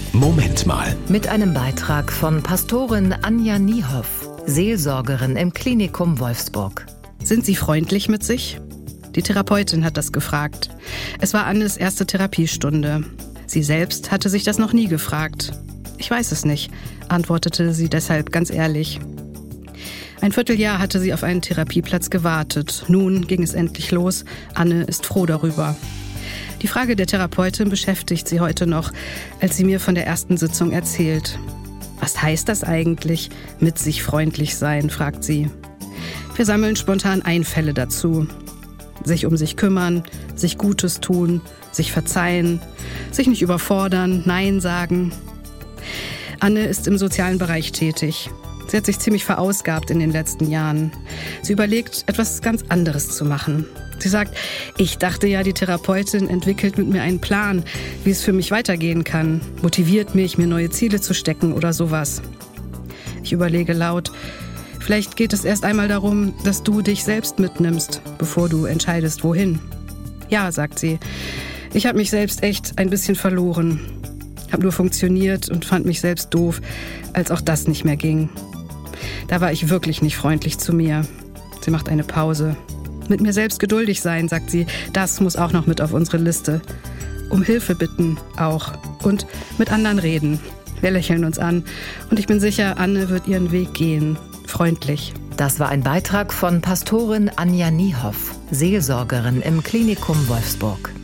Moment mal. Mit einem Beitrag von Pastorin Anja Niehoff, Seelsorgerin im Klinikum Wolfsburg. Sind Sie freundlich mit sich? Die Therapeutin hat das gefragt. Es war Annes erste Therapiestunde. Sie selbst hatte sich das noch nie gefragt. Ich weiß es nicht, antwortete sie deshalb ganz ehrlich. Ein Vierteljahr hatte sie auf einen Therapieplatz gewartet. Nun ging es endlich los. Anne ist froh darüber. Die Frage der Therapeutin beschäftigt sie heute noch, als sie mir von der ersten Sitzung erzählt. Was heißt das eigentlich, mit sich freundlich sein, fragt sie. Wir sammeln spontan Einfälle dazu. Sich um sich kümmern, sich Gutes tun, sich verzeihen, sich nicht überfordern, Nein sagen. Anne ist im sozialen Bereich tätig. Sie hat sich ziemlich verausgabt in den letzten Jahren. Sie überlegt, etwas ganz anderes zu machen. Sie sagt, ich dachte ja, die Therapeutin entwickelt mit mir einen Plan, wie es für mich weitergehen kann, motiviert mich, mir neue Ziele zu stecken oder sowas. Ich überlege laut, vielleicht geht es erst einmal darum, dass du dich selbst mitnimmst, bevor du entscheidest, wohin. Ja, sagt sie, ich habe mich selbst echt ein bisschen verloren. Habe nur funktioniert und fand mich selbst doof, als auch das nicht mehr ging. Da war ich wirklich nicht freundlich zu mir. Sie macht eine Pause. Mit mir selbst geduldig sein, sagt sie, das muss auch noch mit auf unsere Liste. Um Hilfe bitten auch und mit anderen reden. Wir lächeln uns an und ich bin sicher, Anne wird ihren Weg gehen. Freundlich. Das war ein Beitrag von Pastorin Anja Niehoff, Seelsorgerin im Klinikum Wolfsburg.